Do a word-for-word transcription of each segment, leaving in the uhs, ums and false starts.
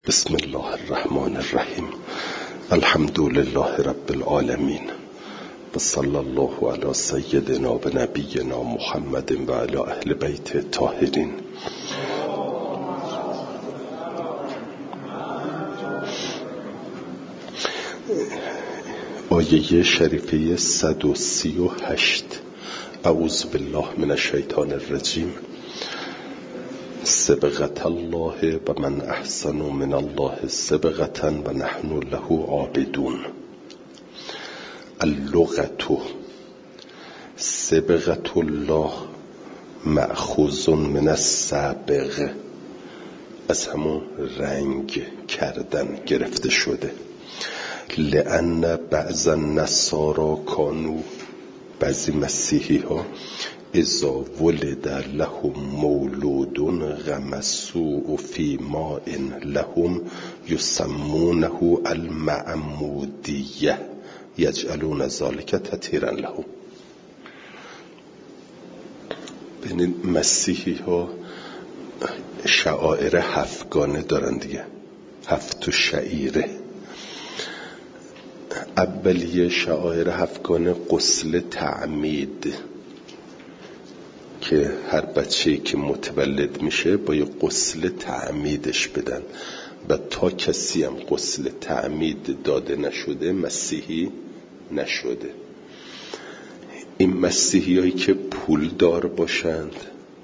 بسم الله الرحمن الرحیم. الحمد لله رب العالمین و صلی الله علی سیدنا و نبینا محمد و علی اهل بیت الطاهرین. آیه شریفه صد و سی و هشت. اعوذ بالله من الشیطان الرجیم. سبغة الله و من احسن من الله سبغة و نحن له عابدون. اللغة سبغة الله مأخوذ من السبغ، از همون رنگ کردن گرفته شده. لأن بعض النصارى کانو، بعضی مسیحی ها اذا ولد لهم مولود غمسوا فی ماء لهم یسمونه المعمودیه یجعلون ذلك تطهیرا لهم. ببینید مسیحی ها شعائر هفتگانه دارن دیگه، هفت شعیره. اولیه شعائر هفتگانه غسل تعمید، که هر بچه‌ای که متولد میشه باید غسل تعمیدش بدن و تا کسی هم غسل تعمید داده نشده مسیحی نشده. این مسیحی هایی که پول دار باشند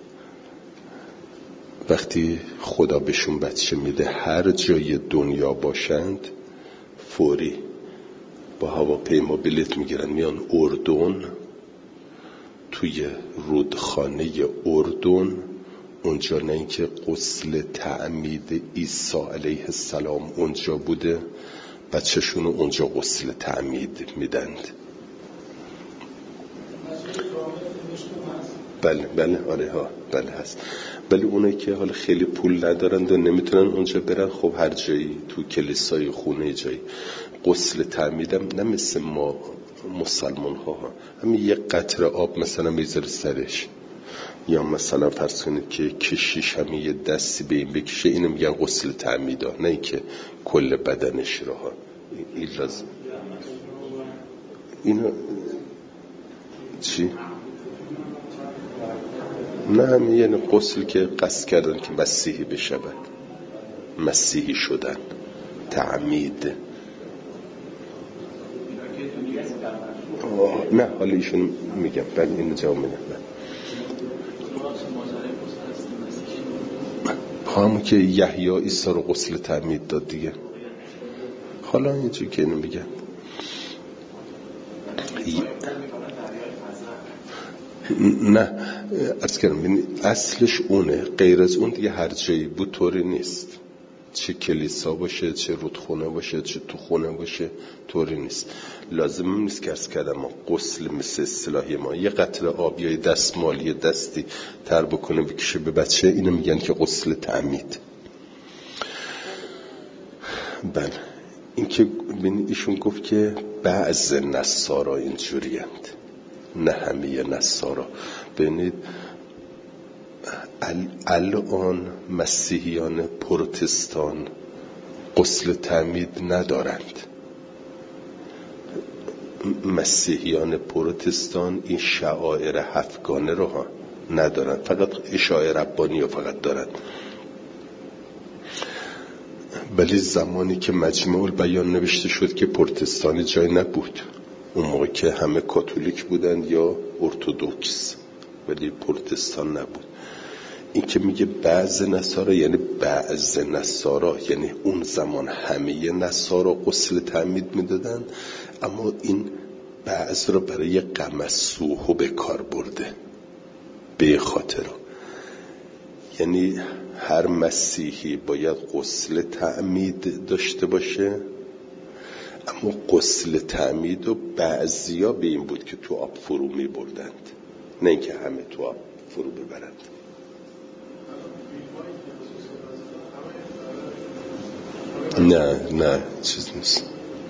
وقتی خدا بهشون بچه میده هر جای دنیا باشند فوری با هواپیما بلیط میگیرن میان اردن، توی رودخانه اردن اونجا، نه اینکه غسل تعمید عیسی علیه السلام اونجا بوده بچه‌شونو اونجا غسل تعمید میدند. بله بله آره ها بله هست. ولی اونایی که حالا خیلی پول ندارند و نمیتونن اونجا برن، خب هر جایی تو کلیسای خونه جایی غسل تعمیدم، نه مثل ما مسلمان ها همین یه قطره آب مثلا میذاره سرش، یا مثلا فرض کنید که کشیش همین یه دستی به این بکشه، اینو میگن غسل تعمیدا، نه این که کل بدنش رو ها. این لازم اینو چی؟ نه همین یعنی غسل که قصد کردن که مسیحی بشود، مسیحی شدن، تعمید. نه حالا ایشون میگم بعد اینو جواب میدم. همون که یحیی عیسی رو غسل تعمید داد دیگه. حالا اینجوری که اینو میگم نه عرض کردم اصلش اونه، غیر از اون دیگه هر جایی بود طوری نیست، چه کلیسا باشه چه رودخونه باشه چه تو خونه باشه طوری نیست. لازم نیست که عرض کردم غسل مثل اصطلاحی ما یه قطره آب یا دستمال یه دستی تر بکنه بکشه به بچه، اینو میگن که غسل تعمید. بله این که ببینید ایشون گفت که بعض نصارا اینجوریند، نه همه نصارا. ببینید الان مسیحیان پروتستان غسل تعمید ندارند. مسیحیان پروتستان این شعائر هفتگانه رو ها ندارند، فقط اشاعه ربانی رو فقط دارند. ولی زمانی که مجموع البیان نوشته شد که پروتستانی جای نبود، اون موقع که همه کاتولیک بودند یا ارتدوکس، ولی پروتستان نبود. این که میگه بعض نصارا یعنی بعض نصارا، یعنی اون زمان همه نصارا غسل تعمید میدادن، اما این بعض رو برای غمسوه به کار برده به خاطر، یعنی هر مسیحی باید غسل تعمید داشته باشه، اما غسل تعمید و بعضیا به این بود که تو آب فرو می بردند، نه اینکه همه تو آب فرو ببرند. نه نه چیز نیست.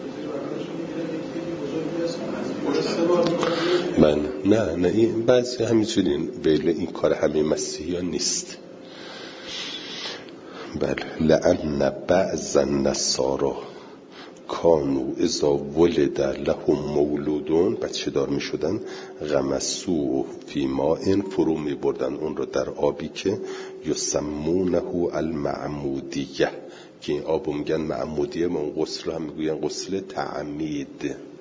من نه نه این بعضی همینجوری، ولی این کار همه مسیحیان نیست. بله لأن بعض النصارى کانو اذا ولد لهم مولودون، بچه دار می شدن، غمسو فی ماء، فرو می بردن اون رو در آبی که یسمونه المعمودیه، که این آب میگن معمودیه، ما اون غسل هم میگوین غسل تعمید.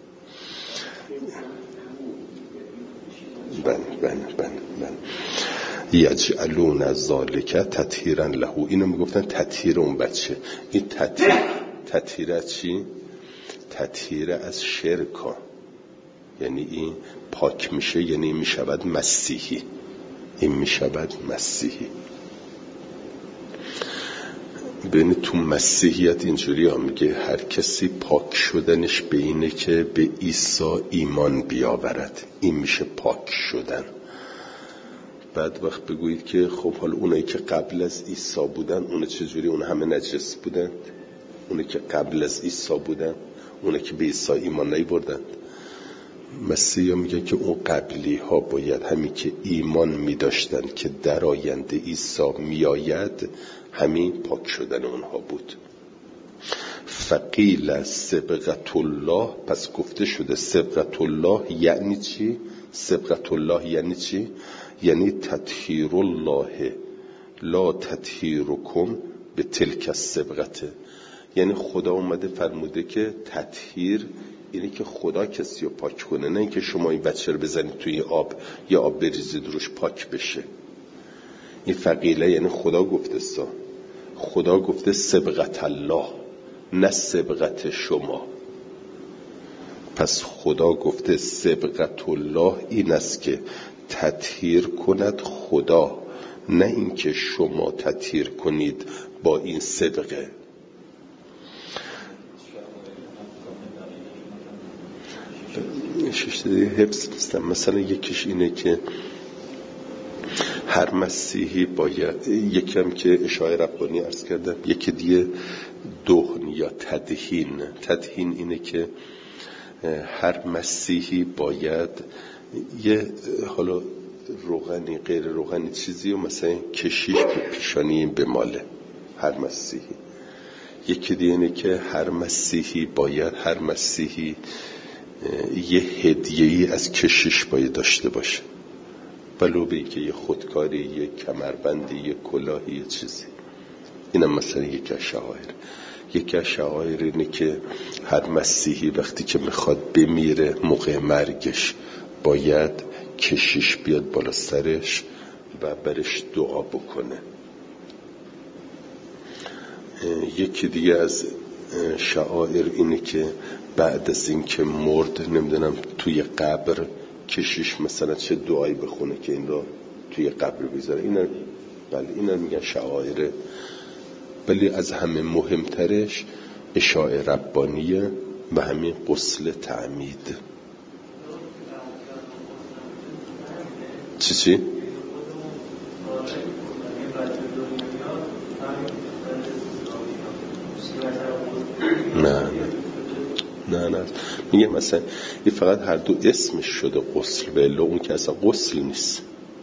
بله بله بله بله یجعلون ذالک تطهیرا له، اینو میگفتن تطهیر اون بچه. این تطهیر تطهیر از چی؟ تطهیر از شرکا، یعنی این پاک میشه، یعنی این میشود مسیحی، این میشود مسیحی. ببین تو مسیحیت اینجوری ها میگه هر کسی پاک شدنش به اینه که به عیسی ایمان بیاورد، این میشه پاک شدن. بعد وقت بگویید که خب حالا اونایی که قبل از عیسی بودن اون چجوری؟ اون همه نجس بودن؟ اونایی که قبل از عیسی بودن، اونایی که به عیسی ایمان نیاوردن؟ مسیحا میگه که اون قبلی ها باید همین که ایمان میداشتن که در آینده عیسی میآید، همین پاک شدن اونها بود. فقیل سبغت الله، پس گفته شده سبغت الله یعنی چی؟ سبغت الله یعنی چی؟ یعنی تطهیر الله لا تطهیرکم به تلک السبغت، یعنی خدا اومده فرموده که تطهیر اینه که خدا کسی رو پاک کنه، نه اینکه شما این بچه رو بزنید توی آب یا آب بریزید روش پاک بشه. این فقیله یعنی خدا گفته سا، خدا گفته سبغت الله، نه سبغت شما. پس خدا گفته سبغت الله این است که تطهیر کند خدا، نه اینکه شما تطهیر کنید با این سبغه. شش دیگه حفظ نیستم. مثلا یکیش اینه که هر مسیحی باید، یکم که اشاعه ربانی عرض کردم، یکی دیگه دهن یا تدهین. تدهین اینه که هر مسیحی باید یه حالا روغنی غیر روغنی چیزی و مثلا کشیش به پیشانی بماله هر مسیحی. یکی دیگه اینه که هر مسیحی باید هر مسیحی یه هدیه‌ای از کشیش باید داشته باشه، ولو به که یه خودکاری، یه کمربندی، یه کلاهی، یه چیزی. اینم مثلا یکی از شعائر. یکی از شعائر اینه که هر مسیحی وقتی که میخواد بمیره موقع مرگش باید کشیش بیاد بالا سرش و برش دعا بکنه. یکی دیگه از شعائر اینه که بعد از این که مرد نمیدونم توی قبر کشیش مثلا چه دعایی بخونه که این رو توی قبر بذاره. اینا بله اینا میگن شعائر. ولی از همه مهمترش اشاعه ربانیه و همین غسل تعمید. چی چی؟ نه نه نه نه میگه مثلا این فقط هر دو اسمش شده غسل، ولی اون که اصلا غسل نیست.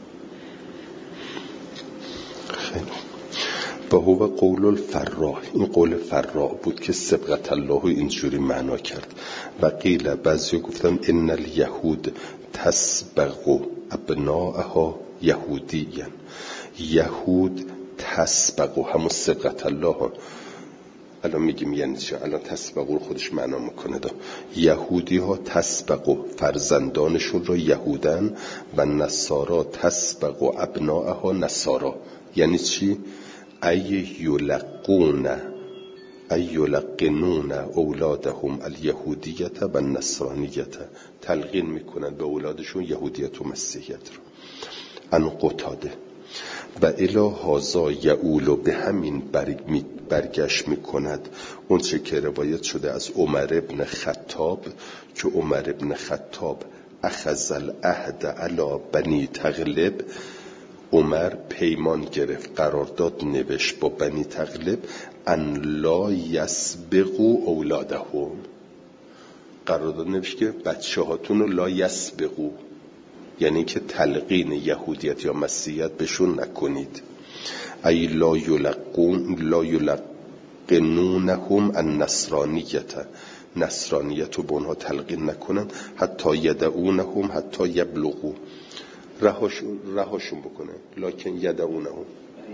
خیلی و هو قول الفراء، این قول فراء بود که سبغت الله اینجوری معنا کرد. و قیل بعضی گفتن ان الیهود تسبغ ابناءها یهودیان، یهود تسبغ همون سبغت الله ها. الان میگیم یعنی چه؟ الان تسبغ خودش معنا میکنه دا. یهودی ها تسبغ فرزندانشون رو یهودن و نصارا تسبغ ابناءها نصارا. یعنی چی؟ ای یلقون ای یلقنون اولادهم الیهودیت و النصرانیت، تلقین میکنن به اولادشون یهودیت و مسیحیت رو. ان قتاده و الی هازا یعولو، به همین برگ برگشت میکند اون چه که روایت شده از عمر ابن خطاب که عمر ابن خطاب اخذ العهد علی بنی تغلب، عمر پیمان گرفت، قرارداد نوشت با بنی تغلب ان لا یسبقوا اولادهم، قرارداد نوشت که بچه هاتون رو لا یسبقوا، یعنی که تلقین یهودیت یا مسیحیت بهشون نکنید. ای لا یلقون لا یلقنونهم النصرانیت، نصرانیت رو به اونها تلقین نکنن، حتی یدعونهم حتی یبلغو، رهاشون رهاشون بکنه. لکن یدعونهم،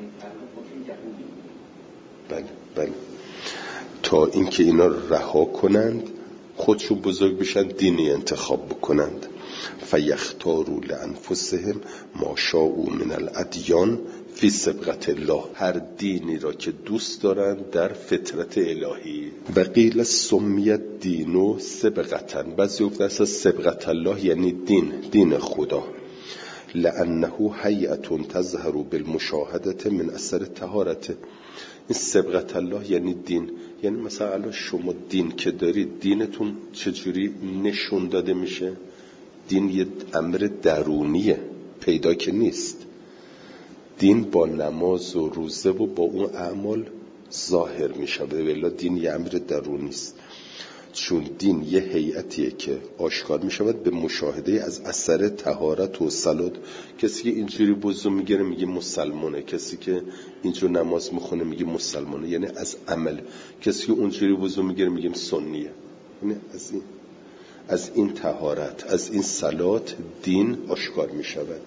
بله بله، تا اینکه اینا رها کنند، خودشون بزرگ بشن، دینی انتخاب بکنند. فیختاروا لانفسهم ما شاءوا من الادیان فی صبغت الله، هر دینی را که دوست دارند در فطرت الهی. و قیل سمیت دینو صبغتن، بعضی گفتن اصلا صبغت الله یعنی دین، دین خدا. لانه هیئة تظهر بالمشاهده من اثر طهارته، این صبغت الله یعنی دین، یعنی مثلا الان شما دین که دارید، دینتون چجوری نشون داده میشه؟ دین یه امر درونیه، پیدا که نیست. دین با نماز و روزه و با اون اعمال ظاهر میشه، ولی دین یه امر درونی است. چون دین یه هیئتیه که آشکار میشود به مشاهده از اثر طهارت و صلات. کسی که اینجوری وضو میگیره میگه مسلمانه، کسی که اینجور نماز میخونه میگه مسلمانه، یعنی از عمل. کسی که اونجوری وضو میگیره میگه سنیه، یعنی از این از این طهارت، از این صلات دین آشکار میشود.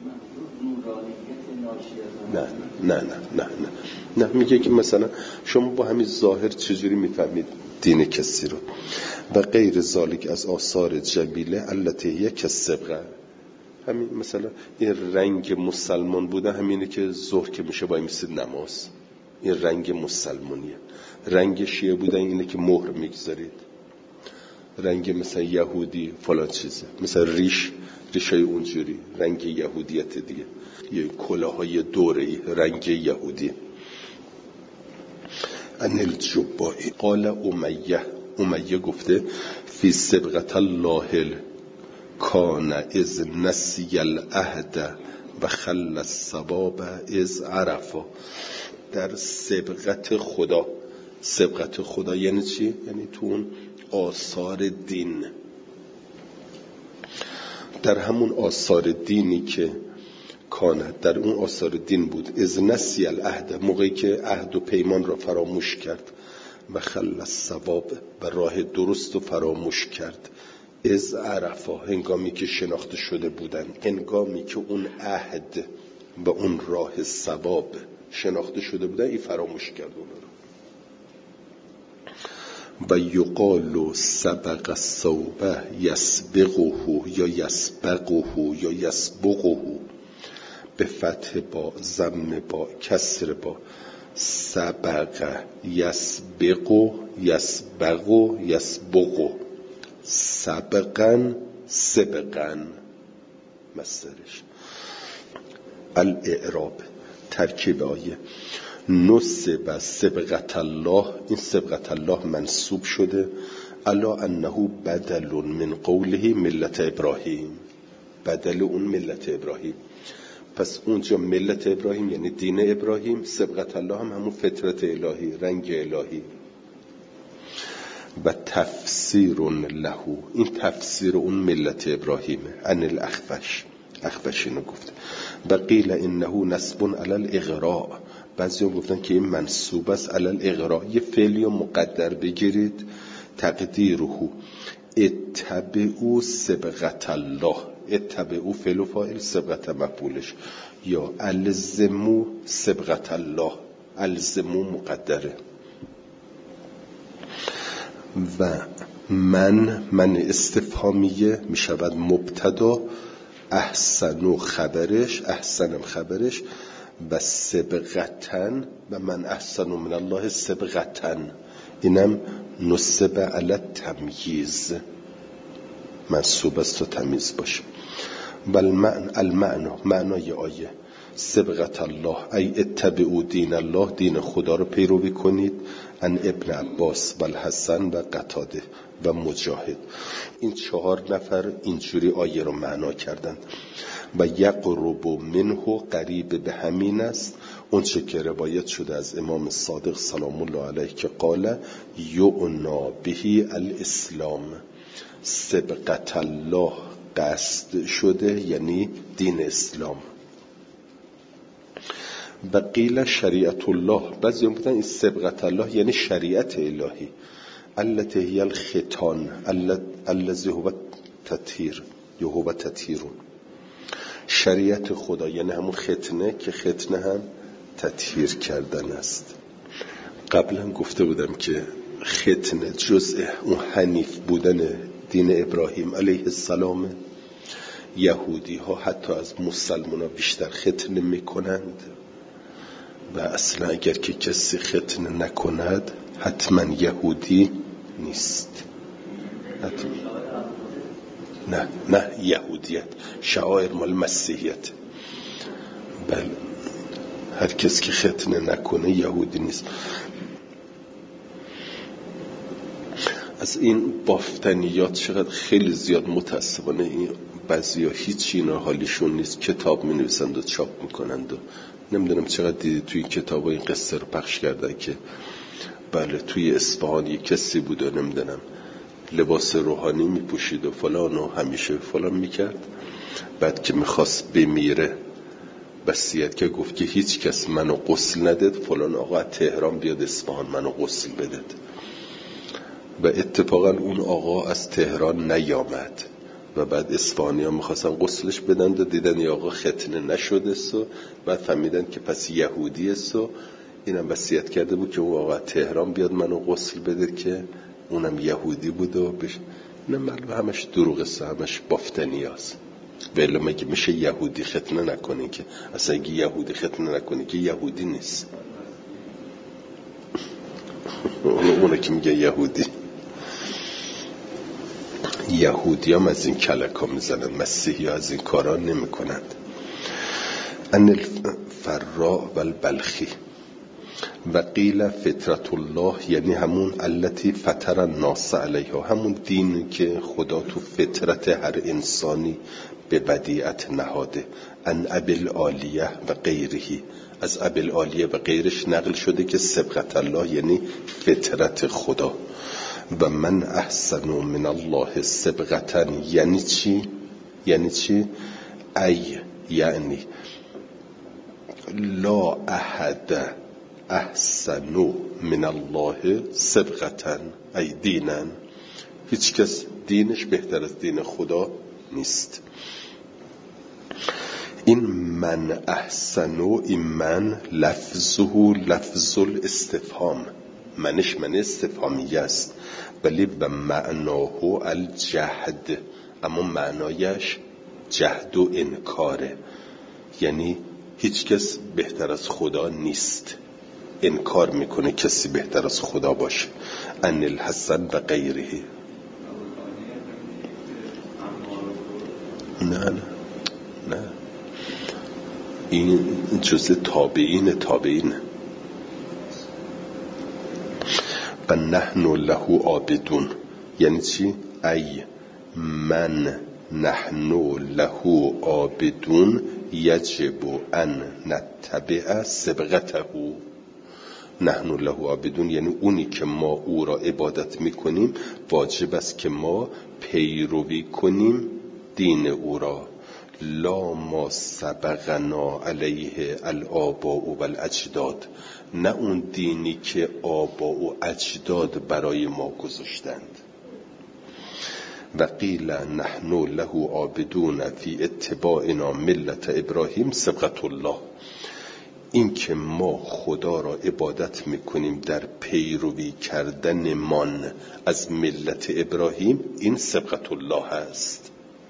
نه نه نه نه نه نه میگه که مثلا شما با همین ظاهر چجوری میفهمید دین کسی رو. و غیر ذالک از آثار جمیله التي یک صبغه، همین مثلا این رنگ مسلمان بوده همینه که ظهر که میشه با میسید نماز، این رنگ مسلمانیه. رنگ شیعه بودن اینه که مهر میگذارید، رنگ مثلا یهودی فلان چیزه، مثلا ریش ریشای اونجوری رنگ یهودیت دیگه، یه کلاهای دوره‌ای رنگ یهودی. ان الجبائی قال امیه، امیه گفته فی صبغت الله کان از نسی العهد و خل الثواب از عرفا، در صبغت خدا. صبغت خدا یعنی چی؟ یعنی تو اون آثار دین، در همون آثار دینی که کانه، در اون آثار دین بود. از نسی العهد، موقعی که عهد و پیمان را فراموش کرد، و خل الثواب، و راه درست رو فراموش کرد. از عرفا، هنگامی که شناخته شده بودن، هنگامی که اون عهد و اون راه ثواب شناخته شده بودن، این فراموش کرد اون رو. و یقال سبق الثوب یسبقه یا یسبقه یا یسبقه، به فتح با، ضم با، کسر با. سبق یسبق یسبق یسبق، سبقا سبقا مصدرش. الاعراب، ترکیب آیه. نصب سبقت الله، این سبقت الله منصوب شده الا انه بدل من قوله ملت ابراهیم، بدل اون ملت ابراهیم. پس اونجا ملت ابراهیم یعنی دین ابراهیم، سبقت الله هم همون فطرت الهی، رنگ الهی. و تفسیر له، این تفسیر اون ملت ابراهیمه. ان الاخفش، اخفش اینو گفته. و قیل انه نسب علی الاغراء، بعضی هم گفتن که این منصوب است علی الاغراء. یه فعلی مقدر بگیرید، تقدیره اتبعوا سبقت الله، اتبعوا فعل و فاعل، سبقت مفعولش، یا الزموا سبقت الله، الزموا مقدره. و من من استفهامیه می شود مبتدا، احسن و خبرش، احسنم خبرش، و سبقتن، و من احسن من الله سبقتن، اینم نصب علی تمییز، منصوب است تا تمیز باشه. و المعنى المعنى معنای آیه سبقت الله ای اتبعوا دین الله، دین خدا رو پیروی کنید. ان ابن عباس و الحسن و قتاده و مجاهد، این چهار نفر اینجوری آیه رو معنا کردند. و یقرب منه، قریب به همین است اون چه که روایت شده از امام صادق سلام الله علیه که قال یعنا بهی الاسلام، سبقت الله قصد شده یعنی دین اسلام. و قیل شریعت الله، بعضی هم بودن این سبقت الله یعنی شریعت الهی. التي هي الختان الذي هو تطهیر یا هو تطهیرون، شریعت خدا یعنی همون ختنه که ختنه هم تطهیر کردن است. قبلا گفته بودم که ختنه جزء اون حنیف بودن دین ابراهیم علیه السلام. یهودی ها حتی از مسلمان ها بیشتر ختنه میکنند و اصلا اگر که کسی ختنه نکند حتما یهودی نیست. حتما. نه نه یهودیت، شعائر مال مسیحیت. بله هر کس که ختنه نکنه یهودی نیست. از این بافتنیات چقدر خیلی زیاد متاسفانه این بعضیا هیچ اینا حالیشون نیست، کتاب می نویسند و چاپ میکنند و نمیدونم چقدر دیدی توی این کتاب این قصه رو پخش کردن که بله توی اصفهان یک کسی بود و نمیدونم لباس روحانی میپوشید و فلان و همیشه فلان میکرد، بعد که میخواست بمیره وصیت که گفت که هیچ کس منو غسل نداد، فلان آقا تهران بیاد اصفهان منو غسل بدد. و اتفاقا اون آقا از تهران نیامد و بعد اصفهانی ها میخواستن غسلش بدن و دیدن یا آقا ختنه نشده است و بعد فهمیدن که پس یهودی است و اینم وصیت کرده بود که اون آقا تهران بیاد منو غسل بده که اونم یهودی بود و بش... نه معلوم همش دروغ است، همش بافتنی است. ولی مگه میشه یهودی ختنه نکنه؟ که اصلا اگه یهودی ختنه نکنه که یهودی نیست. اونه که میگه یهودی، یهودی هم از این کلک ها میزنن، مسیحی ها از این کارا نمی کنند. ان الفراء و البلخی و قیل فطرت الله یعنی همون التي فطر الناس علیها، همون دین که خدا تو فطرت هر انسانی به بدیعت نهاده. ان ابی العالیه و غیره، از ابی العالیه و غیرش نقل شده که سبقت الله یعنی فطرت خدا. و من احسن من الله سبقتا یعنی چی؟ یعنی چی؟ ای یعنی لا احد احسن من الله سبقتا ای دینا، هیچ کس دینش بهتر از دین خدا نیست. این من احسن و این من لفظه لفظ الاستفهام، منش من استفهامی است ولی به معناه الجهد، اما معنایش جهد و انکاره، یعنی هیچ کس بهتر از خدا نیست، انکار میکنه کسی بهتر از خدا باشه. ان الحسن و غیره. نه نه نه این جزء تابعین تابعین. و نحن له عابدون یعنی چی؟ ای من نحن له عابدون یجب ان نتبع سبقته. نحن له عابدون یعنی اونی که ما او را عبادت میکنیم واجب است که ما پیروی کنیم دین او را. لا ما سبقنا علیه الآباء و الاجداد، نه اون دینی که آبا و اجداد برای ما گذاشتند. و قیل نحن له عابدون فی اتباعنا ملت ابراهیم سبقت الله، این که ما خدا را عبادت میکنیم در پیروی کردن من از ملت ابراهیم، این سبقت الله است.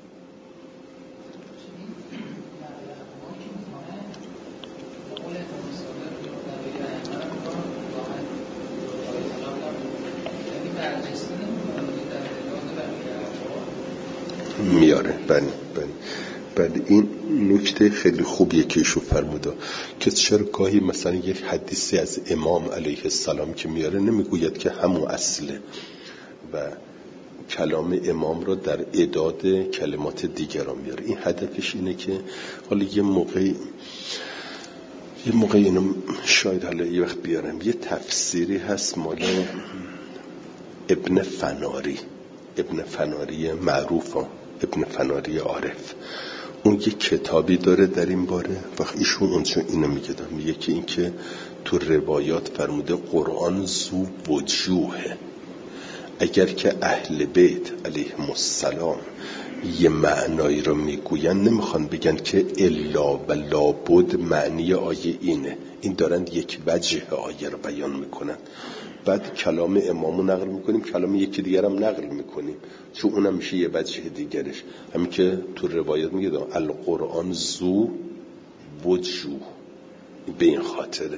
میاره. بله بله بله این نکته خیلی خوبیه که ایشون فرموده که چرا گاهی مثلا یک حدیثی از امام علیه السلام که میاره نمیگوید که همون اصله و کلام امام را در اعداد کلمات دیگران میاره. این هدفش اینه که حالا یه موقعی یه موقعی اینو شاید حالا یه وقت بیارم، یه تفسیری هست مال ابن فناری، ابن فناری معروف ها، ابن فناری عارف. اون یک کتابی داره در این باره. وقت ایشون اونجا اینو میگه میگه که این که تو روایات فرموده قرآن زو وجوهه. اگر که اهل بیت علیهم السلام یه معنایی رو میگوین نمیخوان بگن که الا و لابد معنی آیه اینه، این دارن یک وجه آیه رو بیان میکنن. بعد کلام امامو نقل میکنیم، کلام یکی دیگر هم نقل میکنیم، چون اونم میشه یه وجه دیگرش. همین که تو روایت میگه القرآن زو وجوه، به این خاطره.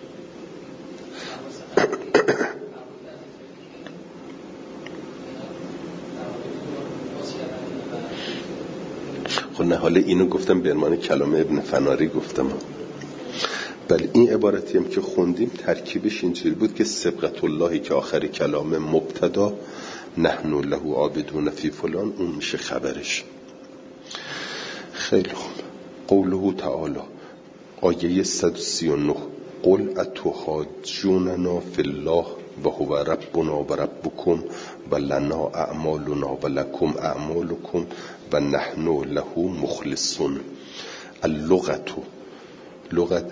خب نه، حالا اینو گفتم به عنوان کلام ابن فناری گفتم. بله این عبارتی هم که خوندیم ترکیبش اینجوری بود که سبقت اللهی که آخر کلام مبتدا نحن له عابدون فی فلان، اون میشه خبرش. خیلی خوب. قوله تعالی آیه صد و سی و نه قل اتحاجوننا فی الله و هو ربنا و ربکم و لنا اعمالنا و لکم اعمالکم و نحن له مخلصون. اللغت لغت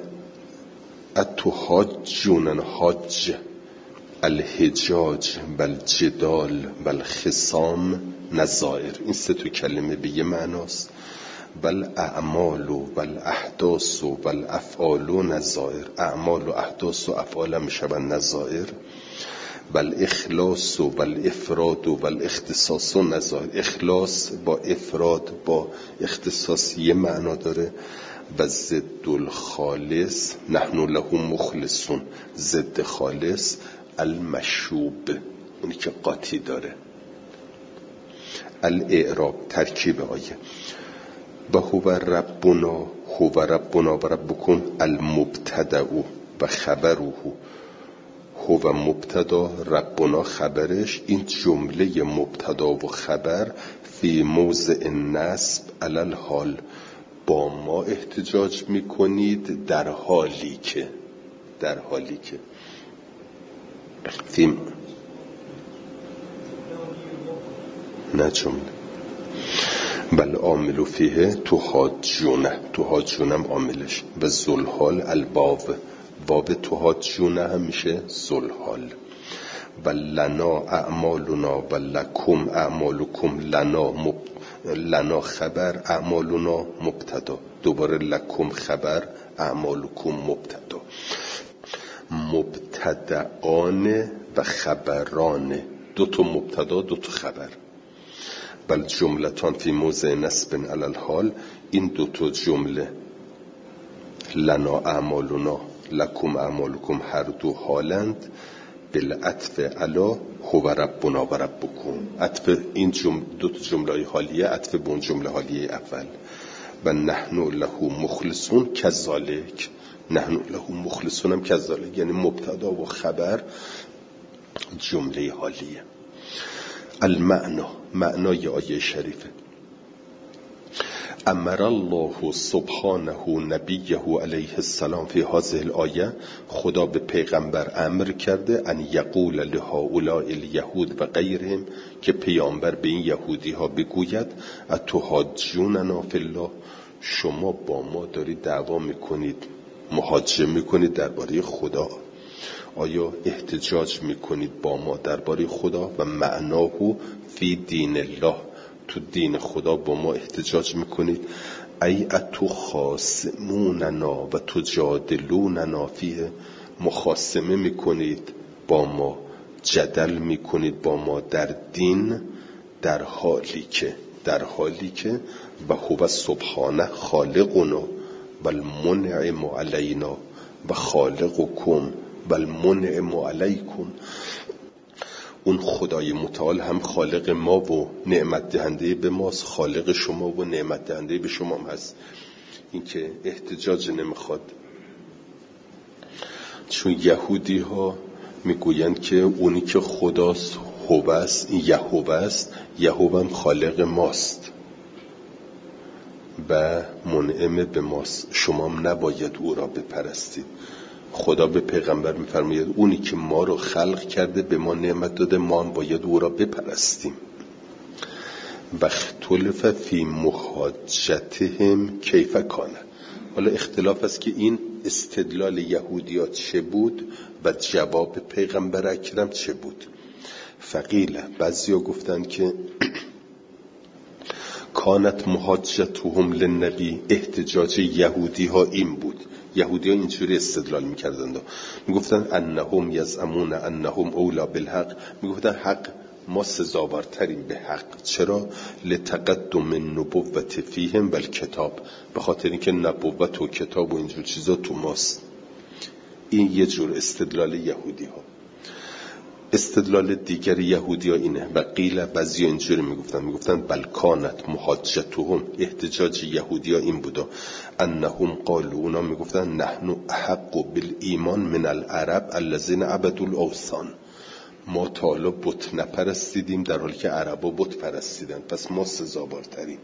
اتحاجونن حاج الحجاج والجدال والخصام نظائر، این سه تا کلمه به یه معناست. بل اعمال و بل احداث و بل افعال و نظائر، اعمال و احداث و افعال میشون نظائر. بل اخلاص و بل افراد و بل اختصاص و نظائر. اخلاص با افراد با اختصاص یه معنا داره. و ضد الخالص نحن له مخلصون، ضد خالص المشوب، اونی که قاطی داره. الاعراب ترکیب آیه و هو ربنا هو ربنا و ربکم المبتدأ و خبره، هو مبتدا ربنا خبرش. این جمله مبتدا و خبر فی موضع نصب علی الحال، با ما احتجاج میکنید در حالی که در حالی که فی نه جمله بل عامل فیه تحاجونه، تحاجونم عاملش. و ذوالحال الباب، باب تحاجونه هم میشه ذوالحال. و لنا اعمالنا و لکم اعمالکم، لنا مب... لنا خبر اعمالنا مبتدا، دوباره لکم خبر اعمالکم مبتدا. مبتدعان و خبران، دو تا مبتدا دو تا خبر. بل جملتان فی موضع نصب علی الحال، این دو تا جمله لنا اعمالنا لکم اعمالکم هر دو حالند. بالعطف علی هو ربنا و ربکم، عطف این جمله دو تا جمله حالیه عطف به اون جمله حالیه اول. و نحن له مخلصون کذالک، نحن له مخلصون هم کذالک، یعنی مبتدا و خبر جمله حالیه. المعنا، معنای آیه شریفه امر الله سبحانه نبیه علیه السلام فی هذه الآیه، خدا به پیغمبر امر کرده ان یقول لهؤلاء الیهود و غیرهم، که پیامبر به این یهودی ها بگوید اتحاجوننا فی الله، شما با ما دارید دعوا میکنید، محاجه میکنید درباره خدا، آیا احتجاج میکنید با ما درباره خدا؟ و معناه فی دین الله، تو دین خدا با ما احتجاج میکنید. ای اتخاصموننا و تجادلوننا فیه، مخاصمه میکنید با ما، جدل میکنید با ما در دین، در حالی که در حالی که و هو سبحانه خالقنا و المنعم علینا و خالقکم و المنعم علیکم، اون خدای متعال هم خالق ما و نعمت دهنده به ماست، خالق شما و نعمت دهنده به شما هم هست. این که احتجاج نمیخواد، چون یهودی ها میگویند که اونی که خداست هوه است، این یهوه است، یهوه هم خالق ماست و منعم به ماست، شما هم نباید او را بپرستید. خدا به پیغمبر میفرماید اونی که ما رو خلق کرده به ما نعمت داده، ما هم باید او را بپرستیم. و اختلف فی محاجتهم کیف کان. حالا اختلاف است که این استدلال یهودیات چه بود و جواب پیغمبر اکرم چه بود. فقیل، بعضیا گفتن که کانت محاجتهم للنبی، احتجاج یهودی ها این بود. یهودی ها اینجوری استدلال میکردند، میگفتن انهم یزعمون انهم اولا بالحق، میگفتن حق ما سزاوارتریم به حق. چرا؟ لتقدم النبوت فیهم و الکتاب، به خاطر اینکه نبوت و کتاب و اینجور چیزا تو ماست. این یه جور استدلال یهودی ها. استدلال دیگر یهودی ها اینه و قیل، بعضی اینجوری میگفتن میگفتن بل کانت محاجتهم، احتجاج یهودی ها این بودا انهم قالوا، اونا میگفتن نحن احق بالایمان من العرب الذين عبدوا الاوثان، ما تا حالا بت نپرستیدیم در حالی که عربا بت پرستیدن، پس ما سزاوارتریم.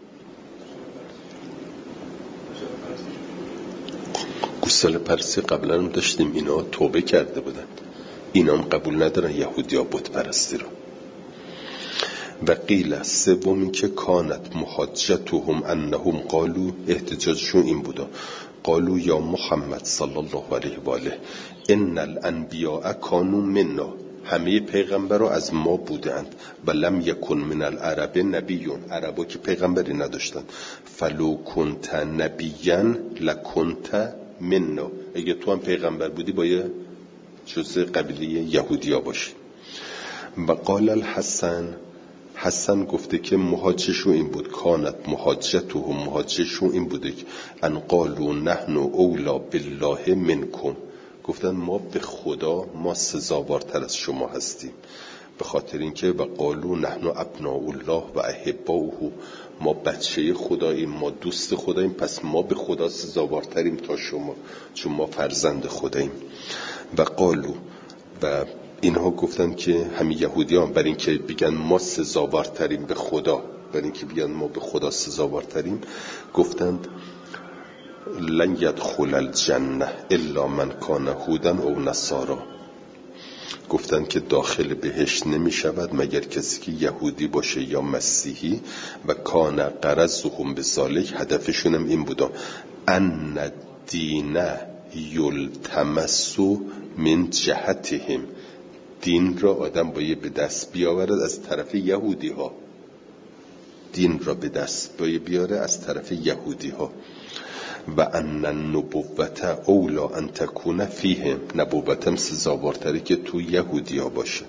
گوساله پرستی قبلا هم داشتیم، اینا توبه کرده بودن، اینا هم قبول ندارن یهودی ها بت پرستی رو. و قیل سومی که کانت محاجتهم انهم قالوا، احتجاجشون این بودا قالوا یا محمد صلی الله علیه و آله ان الانبیاء کانوا منا، همه پیغمبرها از ما بودند و لم یکن من العرب نبیون، عربا که پیغمبری نداشتن، فلو کنت نبیا لکنت منا، اگه تو هم پیغمبر بودی باید جزء قبیله یهودیا باشی. و قال الحسن، حسن گفته که محاجشو این بود، کانت محاجتهم، محاجشو این بوده که ان قالوا نحن اولا بالله منکم، گفتن ما به خدا ما سزاوارتر از شما هستیم، به خاطر اینکه و قالوا نحن ابناء الله و احباؤه، ما بچه خداییم، ما دوست خداییم، پس ما به خدا سزاوارتریم تا شما، چون ما فرزند خداییم. و قالوا، و اینها گفتن که همین یهودیان برای اینکه بگن ما سزاوارتریم به خدا، برای اینکه بگن ما به خدا سزاوارتریم، گفتند لن یدخل الجنه الا من کان هودا او نصارا، گفتن که داخل بهشت نمی شود مگر کسی که یهودی باشه یا مسیحی. و کان غرضهم بذالک، هدفشون هم این بودا ان دین یلتمس من جهتهم، دین را آدم باید به دست بیاورد از طرف یهودی ها، دین را به دست باید بیاره از طرف یهودی ها. و ان النبوت اولا ان تکون فیهم، نبوتم سزاوارتره که تو یهودی ها باشه.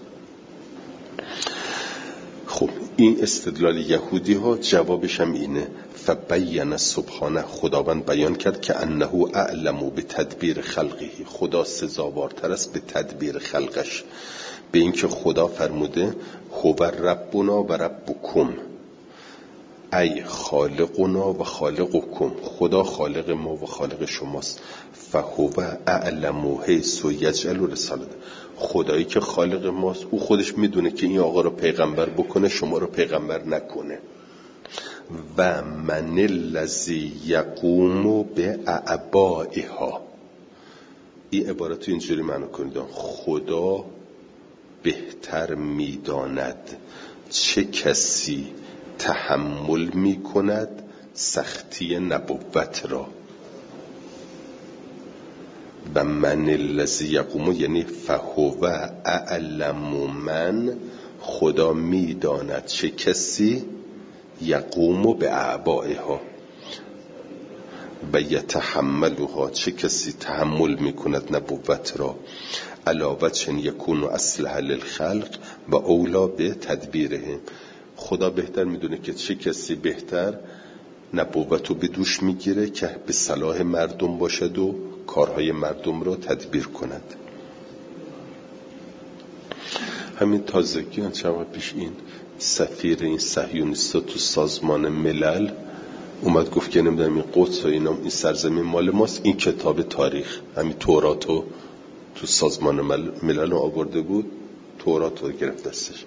خب این استدلال یهودی ها، جوابش هم اینه فبین سبحانه، خداوند بیان کرد که انه اعلم به تدبیر خلقه، خدا سزاوارتر است به تدبیر خلقش، به اینکه خدا فرموده هو ربنا و ربکم، ای خالقنا و خالقکم، خدا خالق ما و خالق شماست. فهو اعلم حیث یجعل رسالته، خدایی که خالق ماست او خودش میدونه که این آقا رو پیغمبر بکنه، شما رو پیغمبر نکنه. و من الذی یقوم به اعبائها، این عبارت اینجوری معنی کنید خدا بهتر میداند چه کسی تحمل می کند سختی نبوت را. و من الذی یقوم یعنی فهو اعلم من، خدا می داند چه کسی یقوم به اعبائها و یتحملها، چه کسی تحمل می کند نبوت را، علاوه چن یکون اصلح للخلق و اولا به تدبیرهم، خدا بهتر میدونه که چه کسی بهتر نبوت رو به دوش میگیره که به صلاح مردم باشد و کارهای مردم رو تدبیر کند. همین تازگی چند پیش این سفیر این صهیونیستا تو سازمان ملل اومد گفت که نمیدونم این قدس و اینا این سرزمین مال ماست. این کتاب تاریخ همین توراتو تو سازمان ملل رو آورده بود، تورات رو گرفت دستش.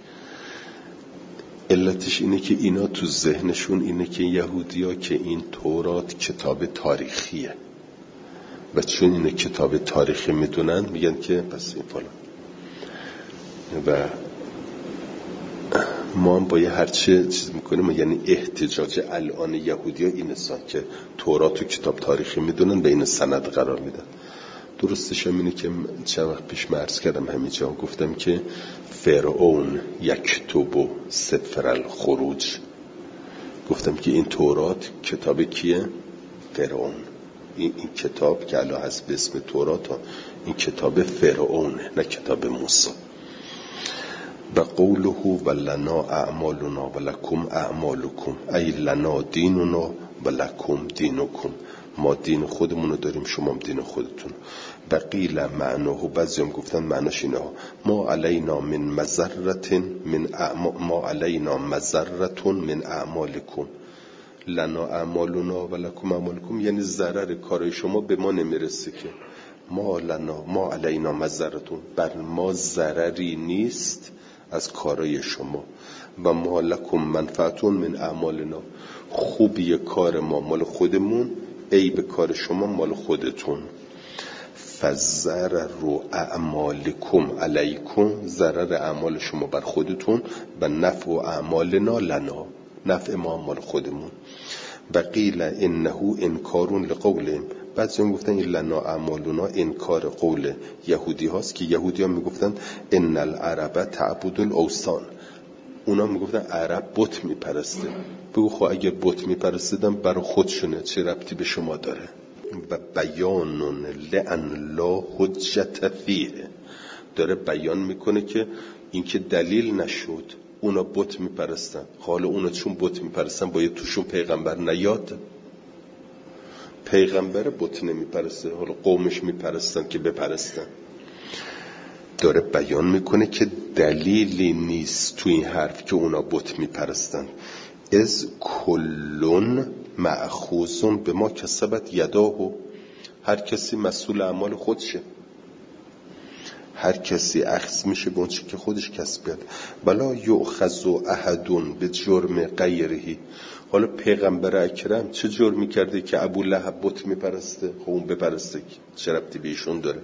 علتش اینه که اینا تو ذهنشون اینه که یهودیا که این تورات کتاب تاریخیه و چون اینه کتاب تاریخی میدونن میگن که پس این فلان. و ما هم با یه هرچه چیز میکنیم، یعنی احتجاج الان یهودی ها این هستن که تورات و کتاب تاریخی میدونن به این سند قرار میدن. درستش هم اینه که چند وقت پیش عرض کردم همینجا، گفتم که فرعون یکتب سفر الخروج، گفتم که این تورات کتاب کیه؟ فرعون. این, این کتاب که الان هست به اسم تورات ها، این کتاب فرعونه نه کتاب موسی. و قوله و لنا اعمالنا و لکم اعمالکم، ای لنا دیننا و لکم دینکم، ما دین خودمونو داریم شما هم دین خودتون. و قیل معناه، بعضی هم گفتن معناش اینه ما علینا من مزرت من اعمال، ما علینا مزرت من اعمالکم، لنا اعمالنا و لکم اعمالکم، یعنی ضرر کارای شما به ما نمیرسه که ما لنا ما علینا مزرتون، بر ما ضرری نیست از کارای شما، و ما لکم منفعتون من اعمالنا، خوبی کار ما مال خودمون، عیب کار شما مال خودتون. فضرر اعمالکم علیکم، ضرر اعمال شما بر خودتون، و نفع اعمالنا لنا، نفع ما مال خودمون. و قیل انه انکار لقولهم، بعضی هم گفتن این لنا اعمالنا انکار قول یهودی هاست که یهودی ها میگفتن ان العرب تعبد الاوثان، اونا میگفتن عرب بت میپرسته. بگو خب اگه بت میپرستدن برای خودشونه، چه ربطی به شما داره؟ و بیان لأن لا حجت فیه، داره بیان میکنه که این که دلیل نشد، اونا بت میپرستن، حالا اونا چون بت میپرستن باید توشون پیغمبر نیاد؟ پیغمبر بت نمیپرسته، حالا قومش میپرستن که بپرستن. داره بیان میکنه که دلیلی نیست تو این حرف که اونا بت میپرستن. از کلون مأخوذون به ما کسبت یداهو، هر کسی مسئول اعمال خودشه، هر کسی اخذ میشه به اون چی که خودش کسب کرده. بلا یؤخذ احدون به جرم غیره، حالا پیغمبر اکرم چه جرمی کرده که ابو لهب بت میپرسته؟ خب اون بپرسته، چه ربطی به ایشون داره؟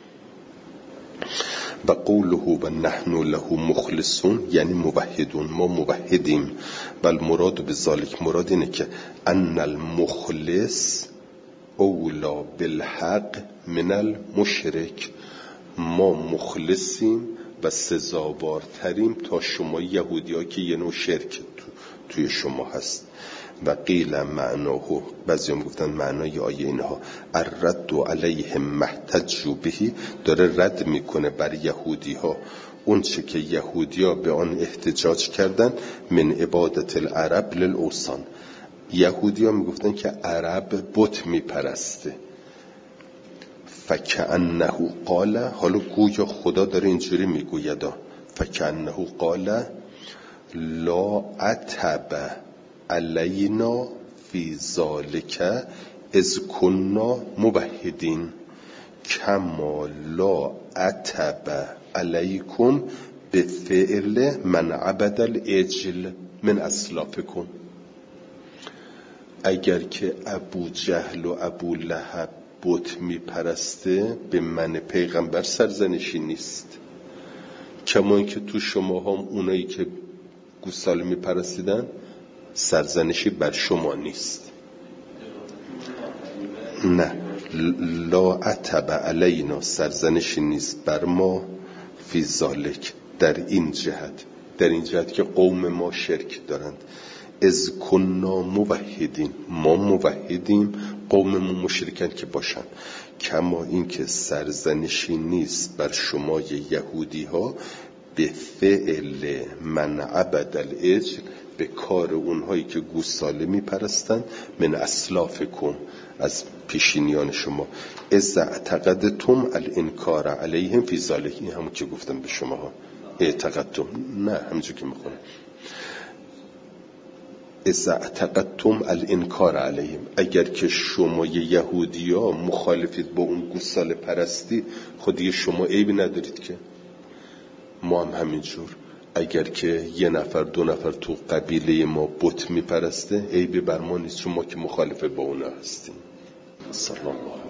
و قوله و نحن له مخلصون، یعنی موحدون، ما موحدیم. و المراد به ذالک، مراد اینه که ان المخلص اولا بالحق من المشرک، ما مخلصیم و سزاوارتریم تا شما یهودی ها که یه نوع شرک تو توی شما هست. و قیل معناه، بعضی هم گفتن معنای آیه اینها الرد علیهم محتجوا بهی، داره رد میکنه بر یهودی ها اون چه که یهودی ها به آن احتجاج کردن من عبادت العرب للأوثان. یهودی ها میگفتن که عرب بت میپرسته. فکأنه قال، حالا گویا خدا داره اینجوری میگوید، فکأنه قال لا عتب علینا فی ذالک اذ کنا موحدین کما لا عتب علیکم به فعل من عبد العجل من اسلافکم. اگر که ابو جهل و ابو لهب بت میپرسته، به من پیغمبر سرزنشی نیست. کما اینکه تو شما هم اونایی که گوساله میپرستیدن سرزنشی بر شما نیست. نه، لا عتب علینا، سرزنشی نیست بر ما فی ذالک، در این جهت، در این جهت که قوم ما شرک دارند. از کنا موحدین، ما موحدیم، قوممون مشرکن که باشن. کما این که سرزنشی نیست بر شما یهودی ها به فعل من عبد العجل، به کار اونهایی که گوساله میپرستن، من اسلافکم، از پیشینیان شما. از اعتقدتم الانکار علیهم فی ذالک، این همون که گفتم به شما ها اعتقدتم، نه همونجور که میخونه از اعتقدتم الانکار علیهم، اگر که شما یهودی ها مخالفید با اون گوساله پرستی، خودی شما عیبی ندارید که. ما هم همینجور، اگر که یه نفر دو نفر تو قبیله ما بت میپرسته، عیبی بر ما نیست، چون ما که مخالف با اونا هستیم. سلام.